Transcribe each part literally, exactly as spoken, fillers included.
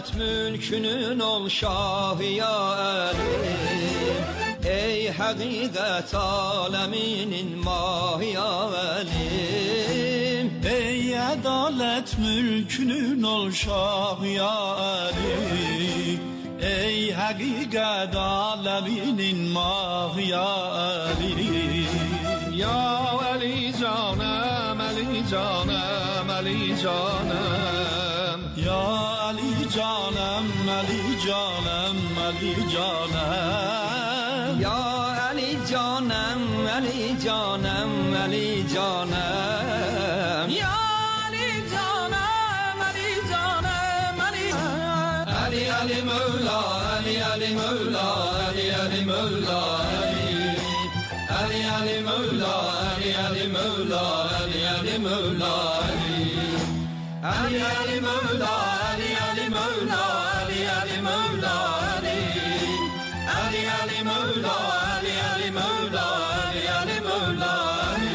Mülkünün ol şahı ya Əlim, ey həqiqət aləminin mahı ya Əlim. Ey ədalət mülkünün ol şahı ya Əlim, ey həqiqət aləminin mahı ya Əlim. Ya Əli canım, Əli canım, Əli canım. Ya Ali canım, Ali canım, Ali canım. Ya Ali canım, Ali canım, Ali canım. Ya Ali canım, Ali canım, Ali canım. Ali Ali Mevla, Ali Ali Mevla, Ali Ali Mevla, Ali. Ali Ali Mevla, Ali Ali Mevla, Ali Ali Mevla, Ali. Ali Ali Mevla, Ali Ali Mevla, Ali Ali Mevla, Ali. Ali Ali Mevla, Ali Ali Mevla, Ali Ali Mevla, Ali.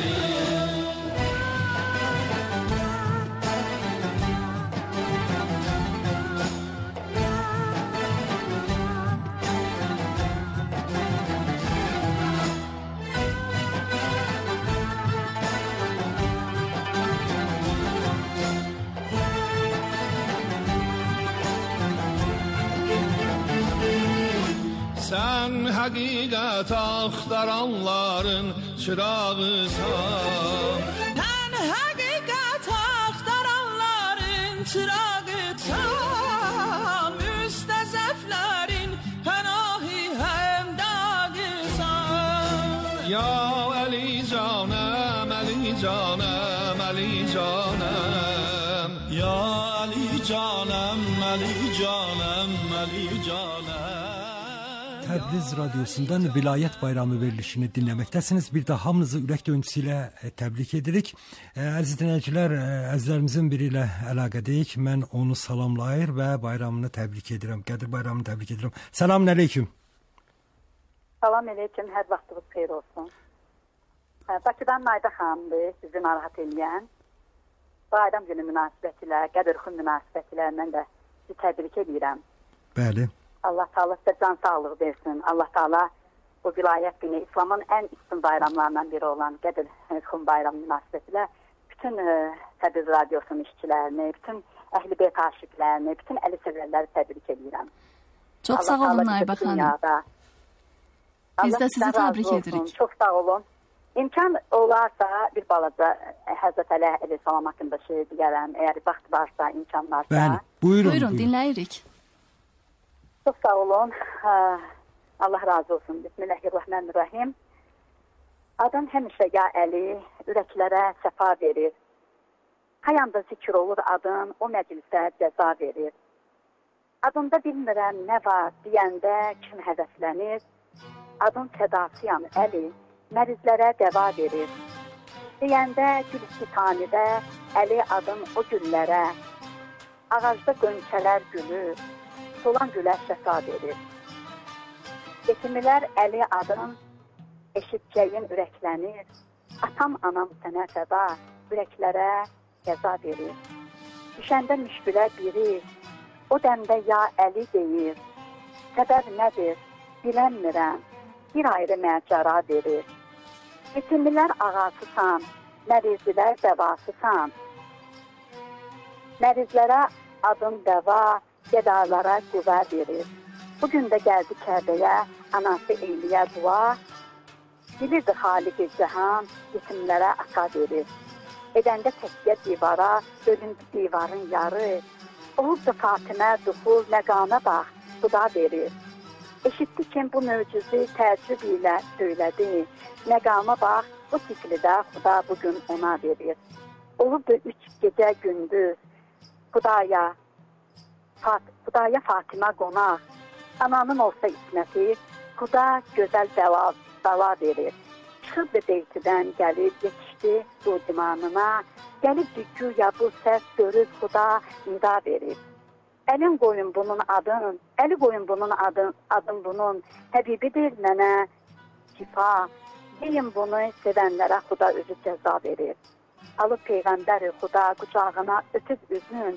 Sen hakikat aktaranların çırağısan. Sen hakikat aktaranların çırağısan. Müstezeflerin panahi hem dağısan. Ya Ali canım, Ali canım, Ali canım. Ya Ali canım, Ali canım, Ali canım. Təbriz radyosundan Vilayət Bayramı verilişini dinləməkdəsiniz. Bir də hamınızı ürək döyüntüsü ilə təbrik edirik. Əziz dinləyicilər, əzizlərimizin biri ilə əlaqədəyik. Mən onu salamlayır və bayramını təbrik edirəm. Qədir bayramını təbrik edirəm. Selamun əleyküm. Salam əleyküm, hər vaxtınız xeyir olsun. Bakıdan Nayda xanımdır, sizi narahat eləyən. Bayram günü münasibətilə, Qədirxun münasibətilə mən də sizi təbrik edirəm. Bəli. Allah Taala sizə can sağlığı versin. Allah Taala bu vilayət günü İslamın ən üstün bayramlarından biri olan Qədirxun bayramı münasibətilə bütün Təbriz radiosunun işçilərini, bütün Əhl-i Beyt aşiqlərini, bütün əli sevərləri təbrik edirəm. Çox sağ olun Nayba xanım. Biz də sizi təbrik edirik. Çox sağ olun. İmkan olarsa bir balaca Həzrət Əli əleyhissalam haqqında şey deyərəm. Əgər vaxt varsa, imkan varsa. Bəli, buyurun. Buyurun, dinləyirik. Çox sağ olun. Allah razı olsun. Bismillahirrahmanirrahim. Adam həmişə ya Əli ürəklərə səfa verir. Hayanda zikr olur adın, o məclisə cəza verir. Adında bilmirəm nə var deyəndə kim hədəflənir. Adın fədasıyam Əli, mərizlərə dəva verir. Deyəndə gül-istitanidə Əli adın o güllərə. Ağacda qönçələr gülür. Solan gülə şəfa verir. Yetimlər Əli adın eşitcəyin ürəklənir. Atam anam sənə fəda ürəklərə cəza verir. Düşəndə müşkülə biri o dəmdə ya Əli deyir. Səbəb nədir? Bilənmirəm. Bir ayrı məcara verir. Yetimlər ağasısan, mərizlər dəvasısan. Mərizlərə adın dəva, gədarlara qüvvə verir. Bugün də gəldi Kəbəyə, anası eyliyə dua. Bilirdi Xaliq-i Cəhan, yetimlərə ata verir. Edəndə təkyə divara, bölündü divarın yarı. Olubdu Fatimə duxul, məqana bax, xuda verir. Eşitdi kim bu möcüzü təəccüb ilə söylədi. Məqama bax, bu tiklidə xuda bugün ona verir. Olubdu üç gecə gündüz, xudaya, Fat Xudaya Fatimə qonaq, ananın olsa isməti, xuda gözəl bəla, bəla verir. Çıxıb beytidən gəlib, yetişdi dudimanına, gəlib güya bu səs görüb xuda nida verir. Əlin qoyun bunun adın, əli qoyun bunun adın, adın bunun, həbibidir mənə şifa, deyin bunu sevənlərə xuda özü cəza verir. Alıb Peyğəmbəri xuda qucağına ötüb üzün,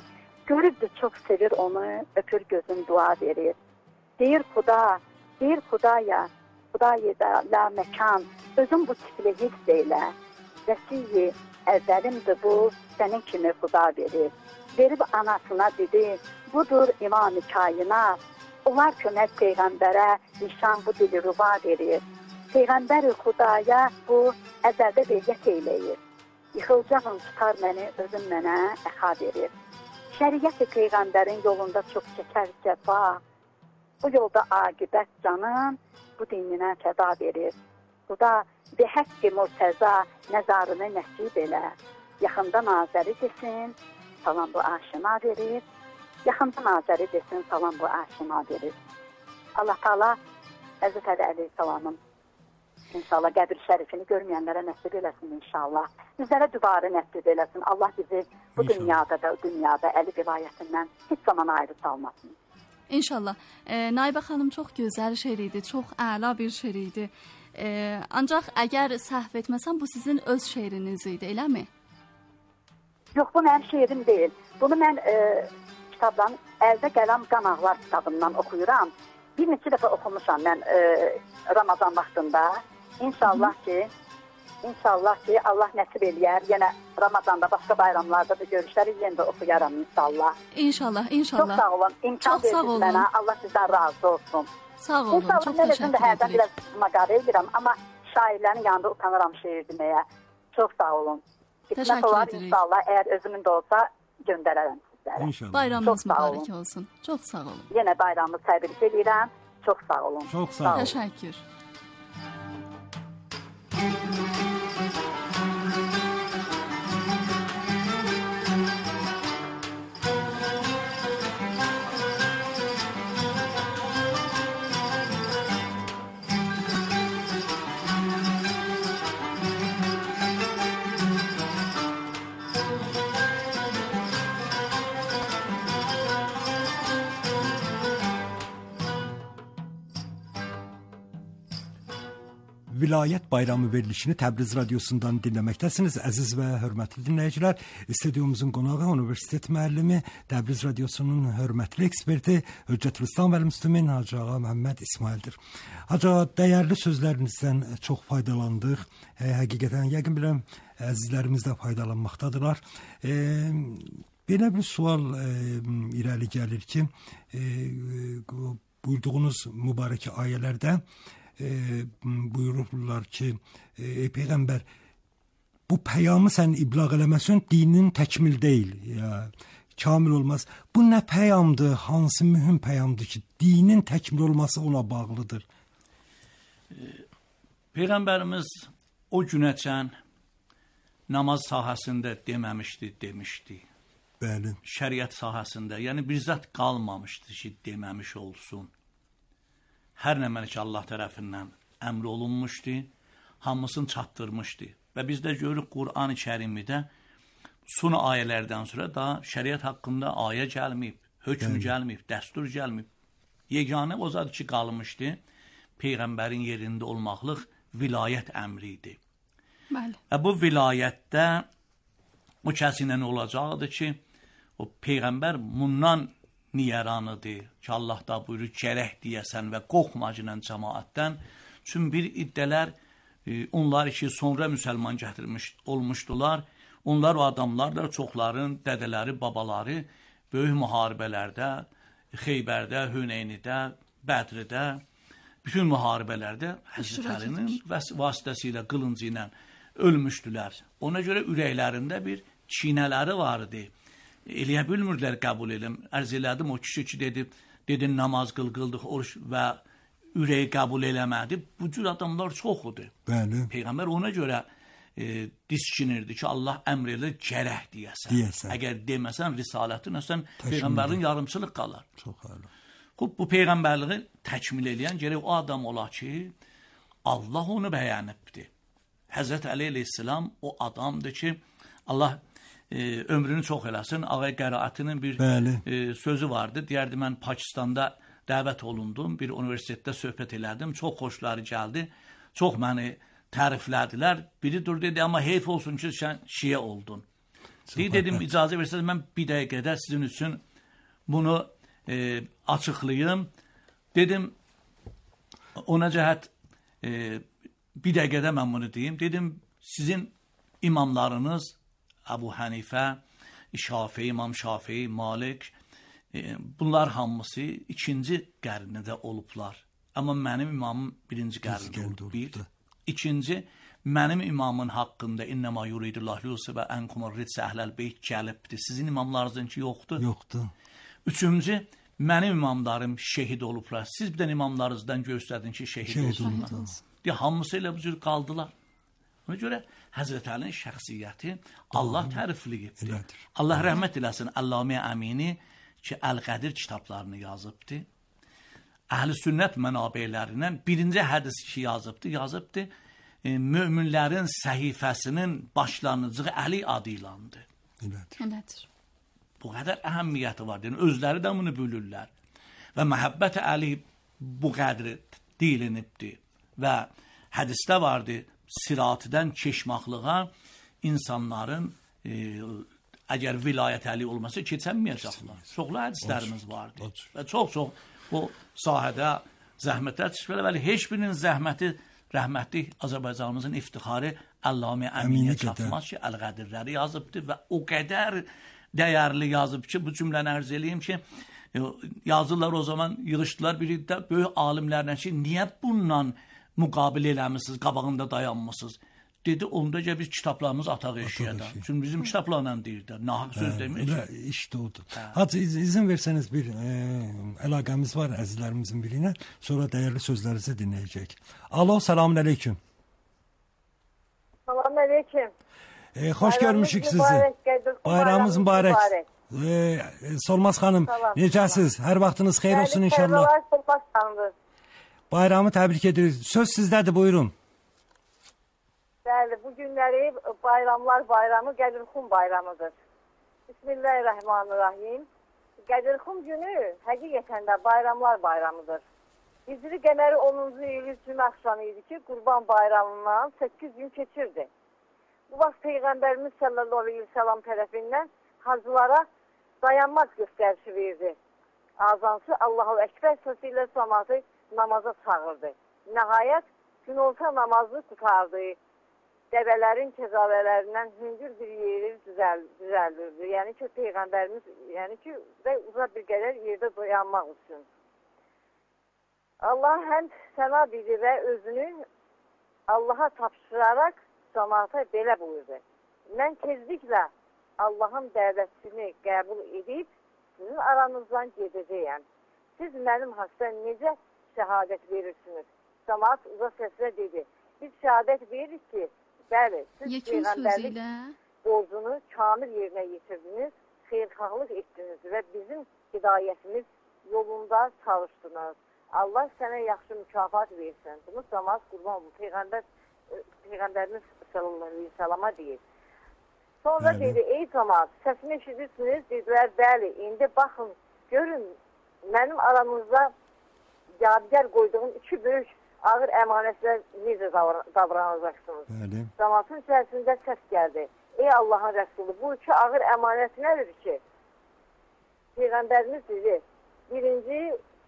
Görübdür, çox sevir onu, öpür gözün dua verir. Deyir Xuda, deyir Xudaya, Xudaya da la məkan, özün bu tipli hiss eylə. Vəsiyi əvvəlimdir bu, sənin kimi Xuda verir. Verib anasına dedi, budur İmam-ı Kainat. Onlar kömək Peyğəmbərə nişan bu dili ruba verir. Peyğəmbər-i Xudaya bu əzəldə beyyət eyləyir. Yıxılacağım tutar məni, özün mənə əxa verir. Şəriət-i Peyğəmbərin yolunda çox çəkər cəfa. Bu yolda aqibət canım, bu dininə fəda verir. Xuda bi həqqi murtəza nəzarını nəsib elə. Yaxında nazəri desin, salam bu aşina verir. Yaxında nazəri desin, salam bu aşina verir. Allah Taala Həzrət Əli əleyhissalamın İnşallah qəbir şərifini görməyənlərə nəsib eləsin inşallah. Bizlərə dübarə nəsib eləsin. Allah bizi bu inşallah. Dünyada da, dünyada Əli vilayətindən heç zaman ayrı salmasın. İnşallah. E, Naibə xanım çox gözəl şeir idi, çox əla bir şeir idi. E, ancaq əgər səhv etməsəm bu sizin öz şeiriniz idi, eləmi? Yox, bu mənim şeirim deyil. Bunu mən e, kitabdan, Əldə Qələm Qanağlar kitabından oxuyuram. Bir neçə dəfə oxumuşam mən e, Ramazan vaxtında. İnşallah ki, inşallah ki Allah nəsib eləyər. Yenə Ramazanda, başqa bayramlarda da görüşləri yenə də oxuyaram inşallah. İnşallah, inşallah. Çox sağ olun. İmkan verdiniz mənə. Allah sizdən razı olsun. Sağ olun, inşallah, çox təşəkkür edirik. İnşallah, hərdən biraz maqarə edirəm, amma şairlərin yanında utanıram şeir deməyə. Çox sağ olun. Təşəkkür olar, edirik. İnşallah, əgər özümün də olsa göndərərəm sizlərə. İnşallah. Bayramınız mübarək olsun. Çox sağ olun. Yenə bayramımı təbrik edirəm. Çox sağ olun. Çox sağ olun. Təşəkkür. Vilayət bayramı verilişini Təbriz radiosundan dinləməkdəsiniz. Əziz və hörmətli dinləyicilər, stüdyomuzun qonağı Universitet müəllimi, Təbriz radiosunun hörmətli eksperti Hüccət Rüstam Vəli-Müslümin Hacı Ağa Məhəmməd İsmaildir. Hacı Ağa, dəyərli sözlərinizdən çox faydalandıq. E, həqiqətən, yəqin biləm, əzizlərimiz də faydalanmaqdadırlar. E, belə bir sual e, irəli gəlir ki, e, buyurduğunuz mübarək ayələrdə E, buyururlar ki, e, Peyğəmbər bu peyamı sən iblağ eləməsin, dinin təkmil deyil, ya, kamil olmaz. Bu nə peyamdır, hansı mühüm peyamdır ki, dinin təkmil olması ona bağlıdır? E, Peyğəmbərimiz o günəçən namaz sahəsində deməmişdi, demişdi. Bəli. Şəriət sahəsində, yəni bir zət qalmamışdı ki, deməmiş olsun. Hər nə mənə ki, Allah tərəfindən əmr olunmuşdu, hamısını çatdırmışdı. Və biz də görürük Qur'an-ı Kərimidə son ayələrdən sonra da şəriət haqqında ayə gəlməyib, hökmü Bəli. gəlməyib, dəstur gəlməyib. Yeganə o zat ki, qalmışdı, Peyğəmbərin yerində olmaqlıq vilayət əmri idi. Bəli. Və bu vilayətdə o kəsinə olacaqdır ki, o Peyğəmbər bundan niyaranıdır ki, Allah da buyurur, gərək deyəsən və qorxmacının cəmaətdən. Çünki bir iddələr, e, onlar ki, sonra müsəlman gətirmiş olmuşdular. Onlar o adamlardır, çoxların dədələri, babaları böyük müharibələrdə, Xeybərdə, Hüneynidə, Bədridə, bütün müharibələrdə Həzrət Əlinin vasitəsilə, qılıncı ilə ölmüşdülər. Ona görə ürəklərində bir çinələri vardı. Eləyə bilmirdilər qəbul edim. Ərz elədim, o kişi ki, dedi, dedi namaz qıl, qıldıq, oruç və ürəyi qəbul eləmədi. Bu cür adamlar çoxudur. Bəli. Peyğəmbər ona görə e, diskinirdi ki, Allah əmr edir, gərək deyəsən. deyəsən. Əgər deməsən, risalətin əsən Peyğəmbərin yarımçılıq qalar. Çox əla. Xub, bu Peyğəmbərliği təkmil edən gərək o adam ola ki, Allah onu bəyənibdir. Həzrət Əli əleyhissalam o adamdır ki, Allah E, ömrünü çox eləsin. Ağay Qəraətinin bir e, sözü vardı. Deyərdi, mən Pakistanda dəvət olundum. Bir universitetdə söhbət elədim. Çox xoşları gəldi. Çox məni təriflədilər. Biri dur dedi, amma heyf olsun ki, sən şiə oldun. Deyir, dedim, icazə versəniz, mən bir dəqiqədə sizin üçün bunu e, açıqlayım. Dedim, ona cəhət e, bir dəqiqədə mən bunu deyim. Dedim, sizin imamlarınız Əbu Hənifə, Şafii, İmam Şafii, Malik, e, bunlar hamısı ikinci qərnində olublar. Amma mənim imamım birinci qərnində olub. Bir. İkinci, mənim imamın haqqında innəma yuridullah yusibə ənkumur ritsə əhləl beyt gəlibdir. Sizin imamlarınızınki yoxdur. Yoxdur. Üçüncü, mənim imamlarım şehid olublar. Siz bir də imamlarınızdan göstərdin ki, şehid, şehid olsunlar. Deyə, hamısı elə bu cür qaldılar. Ona görə Həzrət Əlinin şəxsiyyəti Allah tərifləyibdir. Allah rəhmət eləsin Əllamə Əmini ki, Əl-Qədir kitablarını yazıbdır. Əhl-i sünnət mənabələrindən birinci hədis ki yazıbdır, yazıbdır. E, möminlərin səhifəsinin başlanıcığı Əli adı ilandır. Elədir. Bu qədər əhəmiyyəti var. Yəni, özləri də bunu bölürlər. Və məhəbbət-i Əli bu qədri dilinibdir. Və hədisdə vardı, siratidən keçmaqlığa insanların e, əgər vilayət Əli olmasa keçənməyəcəklər. Çoxlu hədislərimiz vardı. Və çox-çox bu sahədə zəhmətlər çıxır. Vəli heç birinin zəhməti rəhmətli Azərbaycanımızın iftixarı Əllamə Əminiyə çatmaz ki, Əl-Qədirləri yazıbdır və o qədər dəyərli yazıb ki, bu cümləni ərz eləyim ki, yazırlar o zaman, yığışdılar birlikdə böyük alimlərlə ki, niyə bununla müqabilə eləmişsiniz, qabağında dayanmışsınız? Dedi, onda ki, biz kitablarımız ataq eşiyə də. Çünki bizim kitablarla deyirlər, nahaq söz demir ki. İşte odur. Hacı, iz, izin versəniz bir e, əlaqəmiz var əzizlərimizin birinə, sonra dəyərli sözlərinizi dinləyəcək. Alo, selamun aleyküm. Selamun aleyküm. E, xoş görmüşük sizi. Bayramımız mübarək. E, Solmaz xanım, necəsiz? Hər vaxtınız xeyir olsun inşallah. Solmaz xanımdır. Bayramı təbrik edirik. Söz sizdədir, buyurun. Bəli, bu günləri bayramlar bayramı Qədirxum bayramıdır. Bismillahirrahmanirrahim. Qədirxum günü həqiqətən də bayramlar bayramıdır. Hicri qəməri onuncu il cümə axşamı idi ki, Qurban bayramından səkkiz gün keçirdi. Bu vaxt Peyğəmbərimiz sallallahu aleyhi ve sellem tərəfindən hacılara dayanmaz göstərişi verdi. Azansı Allahu Ekber səsi ilə cəmaatı namaza çağırdı. Nəhayət günorta namazı qutardı. Dəvələrin kəzavələrindən hündür bir yeri düzəl, düzəldildi. Yəni ki, Peyğəmbərimiz, yəni ki, və uzaq bir qədər yerdə dayanmaq üçün. Allah həmd səna dedi və özünü Allaha tapşıraraq cəmaata belə buyurdu. Mən tezliklə Allahın dəvətini qəbul edib sizin aranızdan gedəcəyəm. Siz mənim haqda necə şəhadət verirsiniz? Cəmaat uzaq səslə dedi. Biz şəhadət veririk ki, bəli, siz Peyğəmbərlik borcunu kamil yerinə yetirdiniz, xeyirxahlıq etdiniz və bizim hidayətimiz yolunda çalışdınız. Allah sənə yaxşı mükafat versin. Bunu cəmaat qurban bu. Peyğəmbər, Peyğəmbərimiz sallallahu aleyhi ve sellama deyir. Sonra bəli. Dedi, ey cəmaat, səsini eşidirsiniz, dedilər, bəli, indi baxın, görün, mənim aramızda yadigar qoyduğum iki böyük ağır əmanətlər necə davranacaqsınız? Bəli. Cəmaatın içərisində səs gəldi. Ey Allahın Rəsulü, bu iki ağır əmanət nədir ki? Peyğəmbərimiz dedi, birinci,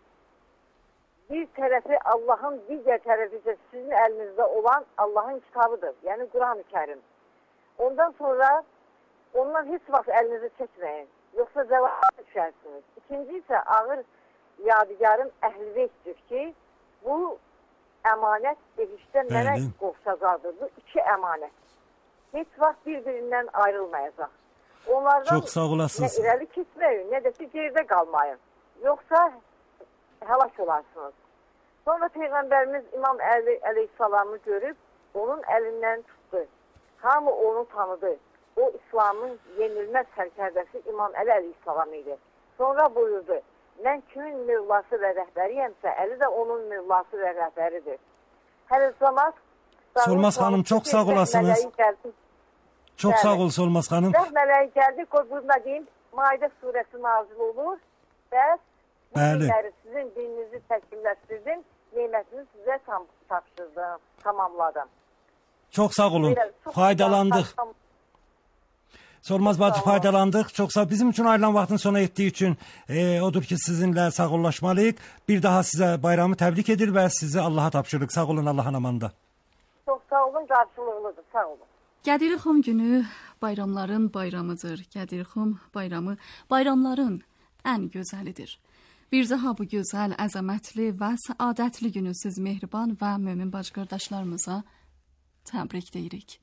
bir tərəfi Allahın, digər tərəfi isə sizin əlinizdə olan Allahın kitabıdır. Yəni Quran-ı Kərim. Ondan sonra ondan heç vaxt əlinizi çəkməyin. Yoxsa cavab düşərsiniz. İkinci isə ağır yadigarın əhl-i ki, bu əmanət behişdə mənə qovşacaqdır. Bu iki əmanət. Heç vaxt bir-birindən ayrılmayacaq. Onlardan çox sağ olasınız. Nə irəli keçməyin, nə də ki, gerdə qalmayın. Yoxsa həlak olarsınız. Sonra Peyğəmbərimiz İmam Əli əleyhissalamı görüb, onun əlindən tutdu. Hamı onu tanıdı. O, İslamın yenilməz sərkərdəsi İmam Əli əleyhissalam idi. Sonra buyurdu, mən kimin mövlası və rəhbəriyəmsə, Əli də onun mövlası və rəhbəridir. Hələ cəmaat... Solmaz xanım, çox sağ olasınız. Çox sağ ol, Solmaz xanım. Rəh mələyi gəldi, qoyduğuna deyim, Maidə surəsi nazil olur və bu günləri sizin dininizi təkimləşdirdim, neymətini sizə tam, tapşırdım, tamamladım. Çox sağ olun, faydalandıq. Solmaz bacı faydalandıq. Çox sağ. Bizim üçün ayrılan vaxtın sona etdiyi üçün e, odur ki, sizinlə sağollaşmalıyıq. Bir daha sizə bayramı təbrik edir və sizi Allaha tapşırırıq. Sağ olun, Allahın amanında. Çox sağ olun, qarşılığınızdır. Sağ olun. Qədirxum günü bayramların bayramıdır. Qədirxum bayramı bayramların ən gözəlidir. Bir daha bu gözəl, əzəmətli və səadətli günü siz mehriban və mömin bacı qardaşlarımıza təbrik deyirik.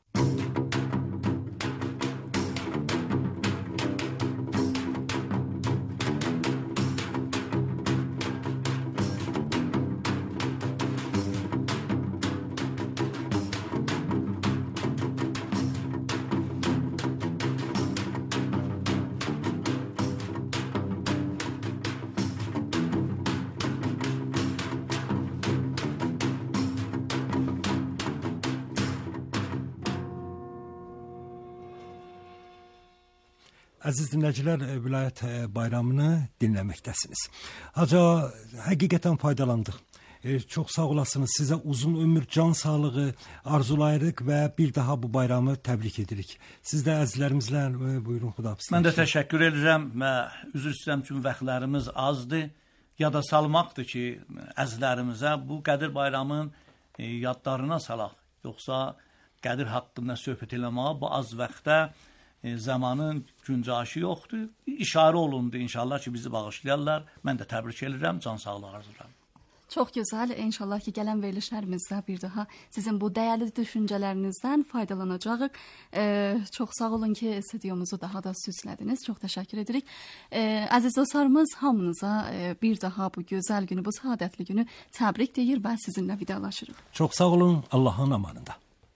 Əziz dinləyicilər, vilayət bayramını dinləməkdəsiniz. Hacı, həqiqətən faydalandıq. E, çox sağ olasınız. Sizə uzun ömür, can sağlığı arzulayırıq və bir daha bu bayramı təbrik edirik. Siz də əzizlərimizlə e, buyurun, xudahafizlər. Mən də təşəkkür edirəm və üzr istəyirəm çünki vaxtlarımız azdır. Yada salmaqdır ki, əzizlərimizə bu Qədir bayramın e, yadlarına salaq. Yoxsa Qədir haqqında söhbət eləməyə bu az vaxtda E, zamanın güncəşi yoxdur. İşarə olundu inşallah ki, bizi bağışlayarlar. Mən də təbrik edirəm, can sağlığı arzulayıram. Çox gözəl. İnşallah ki, gələn verilişlərimizdə bir daha sizin bu dəyərli düşüncələrinizdən faydalanacağıq. E, çox sağ olun ki, stüdyomuzu daha da süslədiniz. Çox təşəkkür edirik. E, əziz dostlarımız, hamınıza e, bir daha bu gözəl günü, bu səadətli günü təbrik deyir və sizinlə vidalaşırıq. Çox sağ olun, Allahın amanında.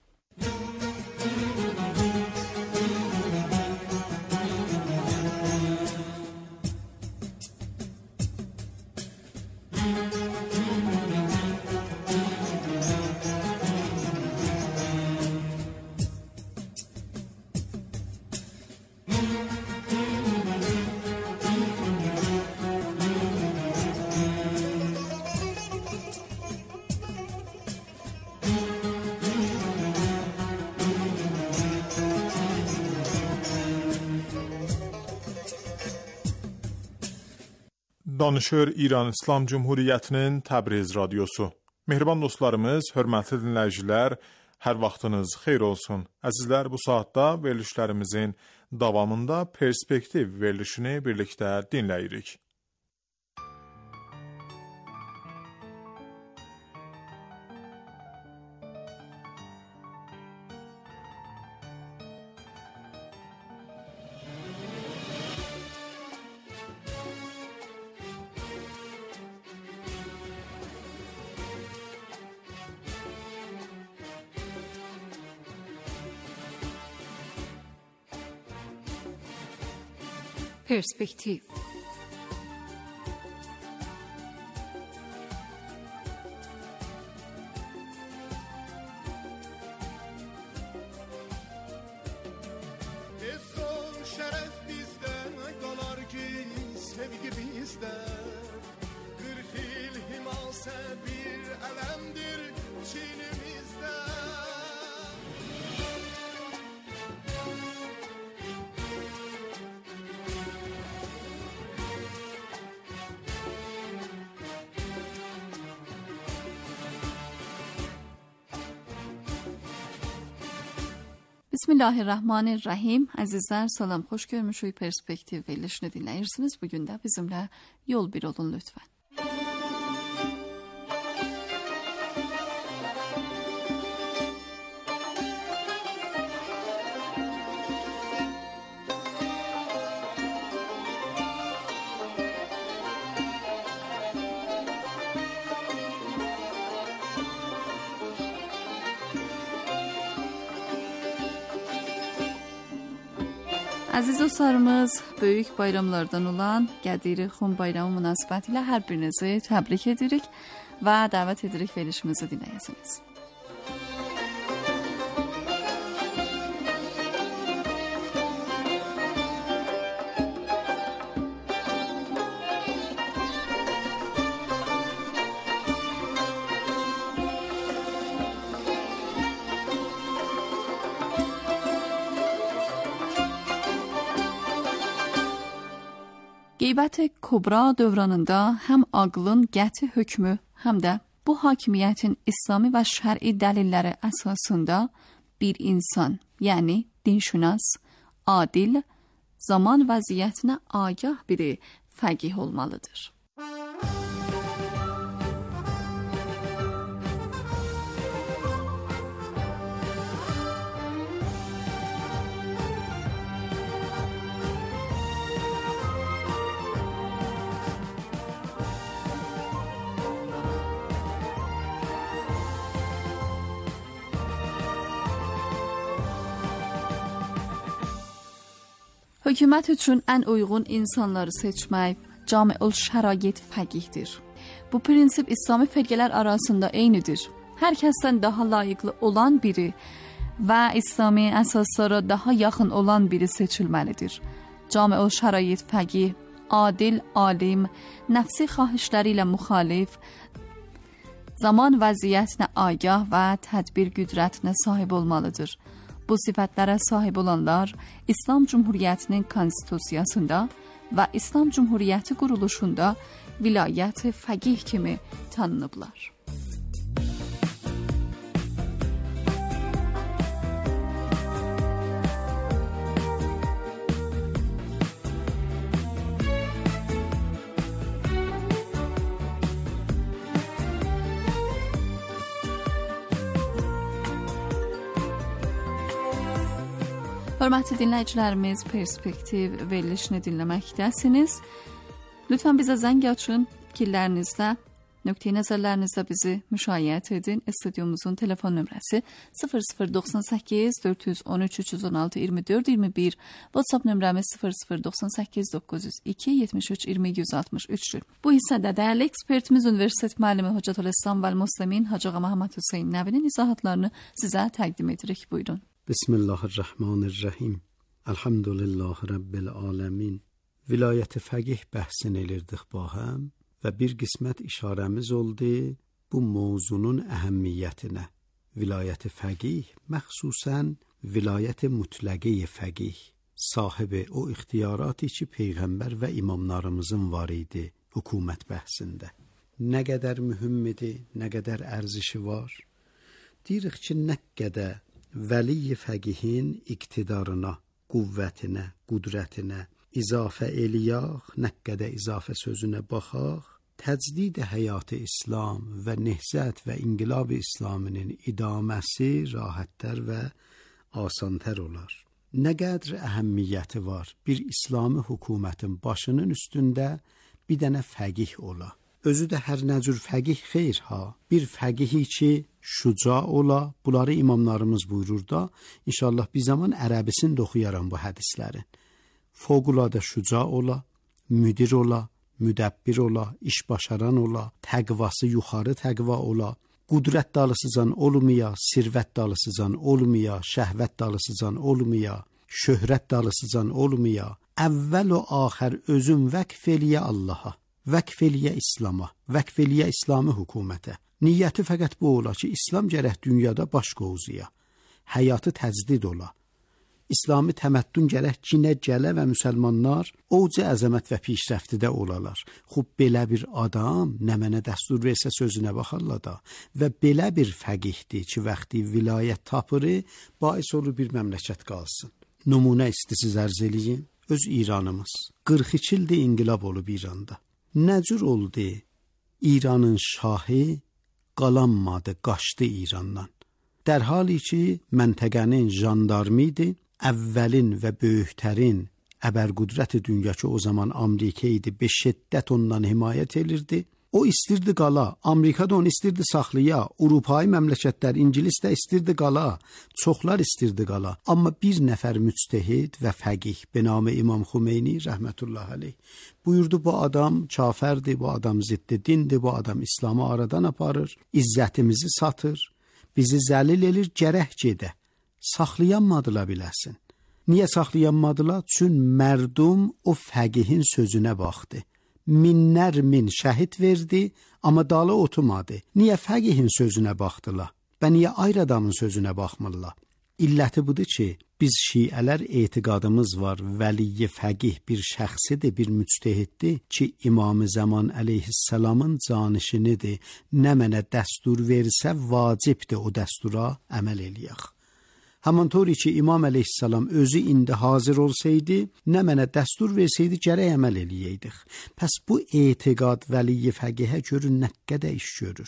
Danışır İran İslam Cumhuriyyətinin Təbriz radiosu. Mehriban dostlarımız, hörmətli dinləyicilər, hər vaxtınız xeyir olsun. Əzizlər, bu saatda verilişlərimizin davamında perspektiv verilişini birlikdə dinləyirik. Perspektiv. Bismillahirrahmanirrahim. Əzizlər, salam, xoş görmüşük. Perspektiv verilişini dinləyirsiniz. Bugün də bizimlə yol bir olun lütfən. Əziz dostlarımız, böyük bayramlardan olan Qədirxum bayramı münasibətilə hər birinizi təbrik edirik və dəvət edirik verilişimizi dinləyəsiniz. Qeybət Kubra dövranında həm ağlın qəti hökmü, həm də bu hakimiyyətin İslami və şər'i dəlilləri əsasında bir insan, yəni dinşünas, adil, zaman vəziyyətinə agah biri fəqih olmalıdır. Hökumət üçün ən uyğun insanları seçmək camiül şərait fəqihdir. Bu prinsip İslami firqələr arasında eynidir. Hər kəsdən daha layiqli olan biri və İslami əsaslara daha yaxın olan biri seçilməlidir. Camiül şərait fəqih, adil, alim, nəfsi xahişləri ilə müxalif, zaman vəziyyətinə agah və tədbir qüdrətinə sahib olmalıdır. Bu sifətlərə sahib olanlar İslam Cumhuriyyətinin konstitusiyasında və İslam Cumhuriyyəti quruluşunda vilayət fəqih kimi tanınıblar. Hörmətli dinləyicilərimiz, Perspektiv verilişini dinləməkdəsiniz. Lütfən bizə zəng açın, fikirlərinizlə, nöqteyi nəzərlərinizlə bizi müşayiət edin. Studyomuzun telefon nömrəsi sıfır sıfır doxsan səkkiz dörd yüz on üç üç yüz on altı iyirmi dörd iyirmi bir, WhatsApp nömrəmiz sıfır sıfır doxsan səkkiz doqquz yüz iki yetmiş üç iyirmi yüz altmış üçdür. Bu hissədə dəyərli ekspertimiz Universitet müəllimi Hocatülislam və Müslimin Hacı Ağa Məhəmməd Hüseyn Nəvinin izahatlarını sizə təqdim edirik. Buyurun. Bismillahirrahmanirrahim. Elhamdülillah Rabbil alemin. Vilayət fəqih bəhsin elirdik ba həm və bir qismət işarəmiz oldu bu mövzunun əhəmmiyyətinə. Vilayət fəqih məxsusən vilayət mütləqi fəqih, sahibi o ixtiyaratı ki peyğəmbər və imamlarımızın var idi hökumət bəhsində. Nə qədər mühümmidir, nə qədər ərzişi var? Deyirik ki, nə qədər vəli fəqihin iqtidarına, qüvvətinə, qudrətinə izafə eləyək, nə qədər izafə sözünə baxaq, təcdid həyatı İslam və nehzət və inqilab İslamının idaməsi rahatdır və asantər olar. Nə qədər əhəmmiyyəti var bir İslami hökumətin başının üstündə bir dənə fəqih ola. Özü də hər nə cür fəqih xeyr ha. Bir fəqihi ki şuca ola, bunları imamlarımız buyurur da, inşallah bir zaman ərəbisini də oxuyaram bu hədislərin. Fövqəladə şuca ola, müdir ola, müdəbbir ola, iş başaran ola, təqvası yuxarı təqva ola, qudrət dalısıcan olmaya, sirvət dalısıcan olmaya, şəhvət dalısıcan olmaya, şöhrət dalısıcan olmaya, əvvəl o axər özün vəqf eləyə Allaha, vəqf eləyə İslama, vəqf eləyə İslami hökumətə. Niyyəti fəqət bu ola ki, İslam gərək dünyada baş qozuya, həyatı təzdid ola. İslami təməddün gərək cinə gələ və müsəlmanlar ovca əzəmət və pişrəftidə olalar. Xub belə bir adam nə mənə dəstur versə sözünə baxarlar da və belə bir fəqihdir ki, vaxtı vilayət tapırı, bais olur bir məmləkət qalsın. Nümunə istisiz ərz eləyin, öz İranımız. qırx iki ildir inqilab olub İranda. Nə cür oldu? İranın şahı qalanmadı, qaçdı İrandan. Dərhali ki, məntəqənin jandarmı idi, əvvəlin və böyüklərin əbərqudrəti dünya ki, o zaman Amerika idi, be şiddət ondan himayət elirdi. O istirdi qala, Amerika da onu istirdi saxlaya, Avropai məmləkətlər, İngilis də istirdi qala, çoxlar istirdi qala. Amma bir nəfər müctehid və fəqih, benamı İmam Xümeyni rəhmətullah aleyh, buyurdu bu adam kafərdir, bu adam ziddi dindir, bu adam İslamı aradan aparır, izzətimizi satır, bizi zəlil elir, gərək gedə. Saxlayanmadılar biləsin. Niyə saxlayanmadılar? Çün mərdum o fəqihin sözünə baxdı. Minlər min şəhid verdi, amma dalı otumadı. Niyə fəqihin sözünə baxdılar? Və niyə ayrı adamın sözünə baxmırlar? İlləti budur ki, Biz şiələr etiqadımız var, vəli fəqih bir şəxsidir, bir müctehiddir ki, İmam-ı Zaman əleyhissalamın canişinidir. Nə mənə dəstur versə vacibdir o dəstura əməl eləyək. Həmanturi ki, İmam əleyhissalam özü indi hazır olsaydı, nə mənə dəstur versəydi, gərək əməl eləyəydik. Pəs bu etiqad vəli fəqihə görün nə qədər iş görür.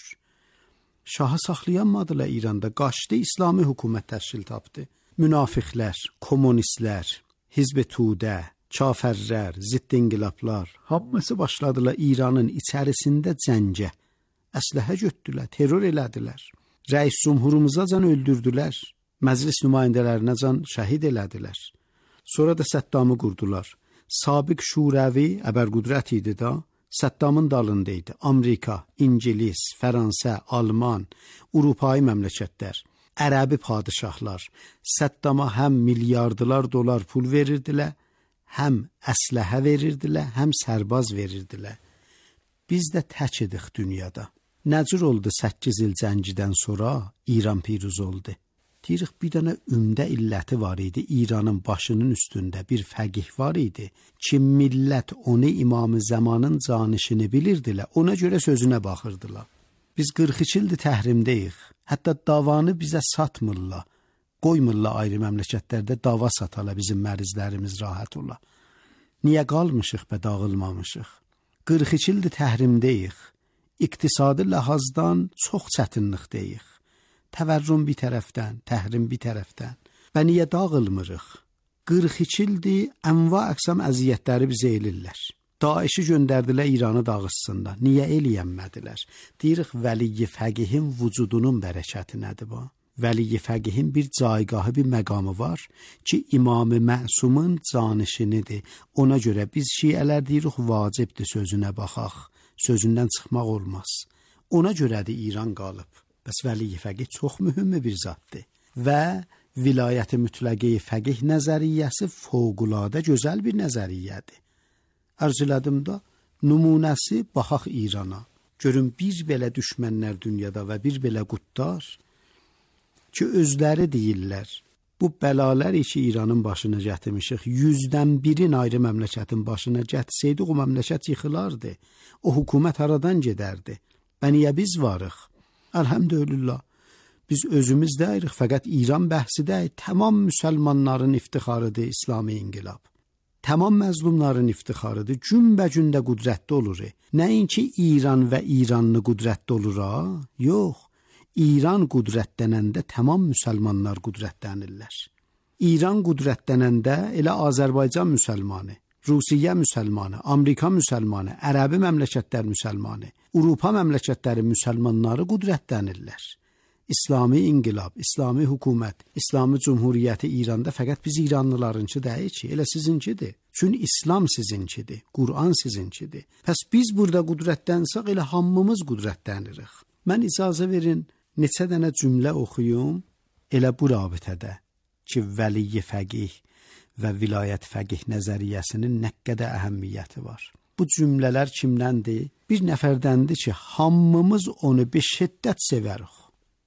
Şahı saxlayanmadılar İranda, qaçdı, İslami hökumət təşkil tapdı. Münafiqlər, kommunistlər, Hizb-i Tudə, kafərlər, zidd inqilablar, hamısı başladılar İranın içərisində cəngə. Əsləhə götdülər, terror elədilər. Rəis cumhurumuza can öldürdülər. Məclis nümayəndələrinə can şəhid elədilər. Sonra da Səddamı qurdular. Sabiq Şurəvi əbərqudrət idi da, Səddamın dalındaydı. Amerika, İngilis, Fransa, Alman, Avropai məmləkətlər, Ərəbi padişahlar Səddama həm milyardılar dolar pul verirdilər, həm əsləhə verirdilər, həm sərbaz verirdilər. Biz də tək idik dünyada. Nəcür oldu səkkiz il cəngidən sonra İran piruz oldu. Deyirik, bir dənə ümdə illəti var idi. İranın başının üstündə bir fəqih var idi ki, millət onu İmam-ı Zamanın canişini bilirdilər, ona görə sözünə baxırdılar. Biz qırx iki ildir təhrimdəyik. Hətta davanı bizə satmırlar. Qoymurlar ayrı məmləkətlərdə dava satala bizim mərizlərimiz rahat ola. Niyə qalmışıq və dağılmamışıq? qırx iki ildir təhrimdəyik. İqtisadi ləhazdan çox çətinlikdəyik. Təvərrüm bir tərəfdən, təhrim bir tərəfdən. Və niyə dağılmırıq? qırx iki ildir ənva əqsam əziyyətləri bizə elirlər. Daişi göndərdilər İranı dağıtsınlar. Niyə eləyənmədilər? Deyirik, vəli fəqihin vücudunun bərəkəti nədir bu? Vəli fəqihin bir caygahı, bir məqamı var ki, İmam-ı Məsumun canişinidir. Ona görə biz şiələr deyirik, vacibdir sözünə baxaq. Sözündən çıxmaq olmaz. Ona görədir İran qalıb. Bəs vəli fəqih çox mühüm bir zatdır. Və vilayət-i mütləqi fəqih nəzəriyyəsi fövqəladə gözəl bir nəzəriyyədir. Arz elədim da, nümunəsi baxaq İrana. Görün, bir belə düşmənlər dünyada və bir belə qutlar ki, özləri deyirlər, bu bəlaləri ki, İranın başına gətirmişik, yüzdən birin ayrı məmləkətin başına gətirsəydi, o məmləkət yıxılardı. O hökumət aradan gedərdi. Və niyə biz varıq? Əlhəmdülillah, biz özümüz deyirik, fəqət İran bəhsi deyil, tamam müsəlmanların iftixarıdır İslami inqilab. Tamam məzlumların iftixarıdır, günbə-gündə qüdrətli olur. Nəinki İran və İranlı qüdrətli olur, ha? Yox, İran qüdrətlənəndə tamam müsəlmanlar qüdrətlənirlər. İran qüdrətlənəndə elə Azərbaycan müsəlmanı, Rusiya müsəlmanı, Amerika müsəlmanı, Ərəbi məmləkətlər müsəlmanı, Avropa məmləkətləri müsəlmanları qüdrətlənirlər. İslami inqilab, İslami hökumət, İslami Cumhuriyyəti İranda fəqət biz İranlılarınki deyil ki, elə sizinkidir. Çünki İslam sizinkidir, Qur'an sizinkidir. Pəs biz burada qüdrətlənsək, elə hamımız qüdrətlənirik. Mən icazə verin, neçə dənə cümlə oxuyum, elə bu rabitədə ki, vəli fəqih və vilayət fəqih nəzəriyyəsinin nə qədər əhəmmiyyəti var. Bu cümlələr kimdəndir? Bir nəfərdəndir ki, hamımız onu bir şiddət sevərik.